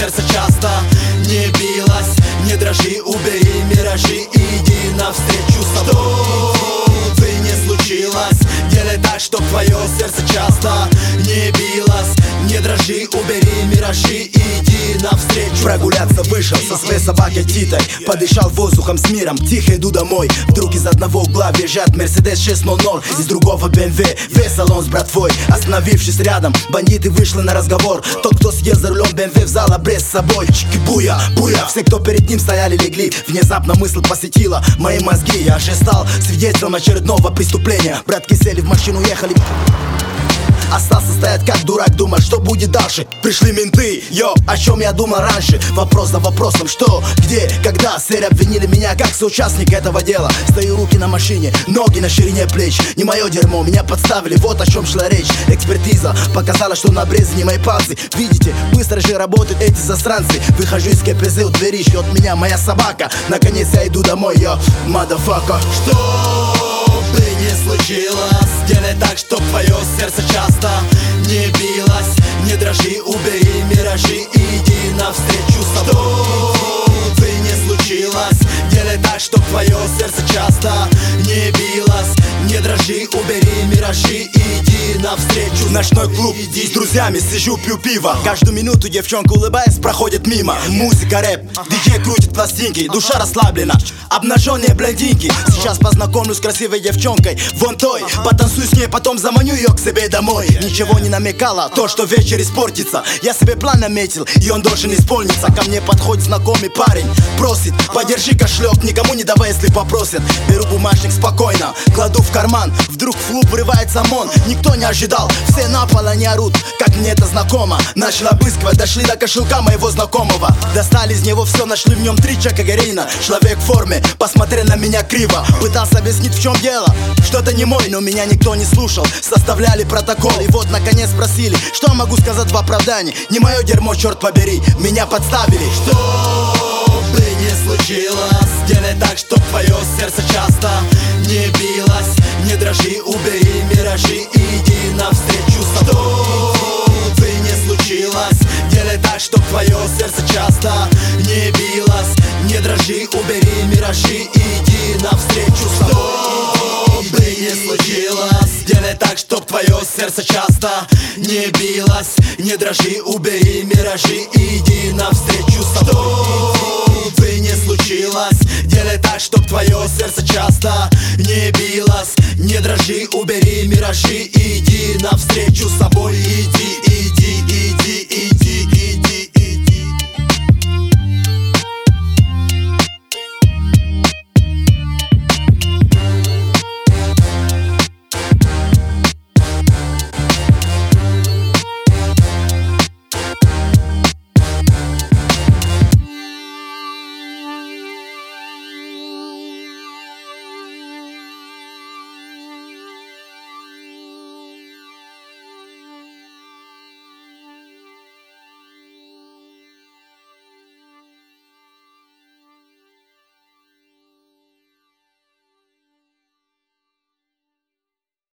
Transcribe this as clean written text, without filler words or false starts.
сердце часто не билось. Не дрожи, убери миражи и иди навстречу с собой. Что бы ни случилось, делай так, чтоб твое сердце часто не билось. Не дрожи, убери миражи и иди навстречу. Прогуляться вышел со своей собакой Титой, подышал воздухом с миром, тихо иду домой. Вдруг из одного угла въезжает Мерседес 600, из другого БМВ, весь салон с братвой. Остановившись рядом, бандиты вышли на разговор. Тот, кто съел за рулем БМВ, взял обрез с собой. Чики-буя, буя, все, кто перед ним стояли, легли. Внезапно мысль посетила мои мозги. Я же стал свидетелем очередного преступления. Братки сели в машину, ехали. Остался стоять как дурак, думать, что будет дальше. Пришли менты, о чем я думал раньше. Вопрос за вопросом, что, где, когда. Сэр обвинили меня как соучастника этого дела. Стою, руки на машине, ноги на ширине плеч. Не мое дерьмо, меня подставили, вот о чем шла речь. Экспертиза показала, что на обрезе не мои пальцы. Видите, быстро же работают эти засранцы. Выхожу из КПЗ, у двери ждет меня моя собака. Наконец я иду домой, motherfucker. Что бы ни случилось, делай так, чтоб твое сердце часто не билось. Не дрожи, убери миражи и иди навстречу с собой. Что бы ни случилось, делай так, чтоб твое сердце часто не билось. Не дрожи, убери миражи и иди навстречу. Ночной клуб, с друзьями сижу, пью пиво. Каждую минуту девчонка, улыбаясь, проходит мимо. Музыка, рэп, диджей крутит пластинки. Душа расслаблена, обнаженные блондинки. Сейчас познакомлюсь с красивой девчонкой, вон той. Потанцую с ней, потом заманю ее к себе домой. Ничего не намекала, то, что вечер испортится. Я себе план наметил, и он должен исполниться. Ко мне подходит знакомый парень, просит: подержи кошелек, никому не давай, если попросят. Беру бумажник спокойно, кладу в карман. Вдруг в клуб врывается ОМОН. Никто не ожидал, все на пол, они орут, как мне это знакомо. Начал обыскивать, дошли до кошелька моего знакомого. Достали из него все, нашли в нем 3 чека героина. Человек в форме посмотрел на меня криво. Пытался объяснить, в чем дело, что-то не мой, но меня никто не слушал. Составляли протокол, и вот наконец спросили, что могу сказать в оправдании. Не мое дерьмо, черт побери, меня подставили. Что бы ни случилось, делай так, чтоб твое сердце часто не билось. Не дрожи, убери миражи и иди навстречу с собой. Что бы ни случилось, делай так, чтоб твое сердце часто не билось. Не дрожи, убери миражи и иди навстречу с собой. Что бы ни случилось, делай так, чтоб твое сердце часто не билось. Не дрожи, убери миражи и иди навстречу с собой. Что бы ни случилось, делай так, чтоб твое сердце часто не билось. Не дрожи, убери миражи и иди навстречу с собой.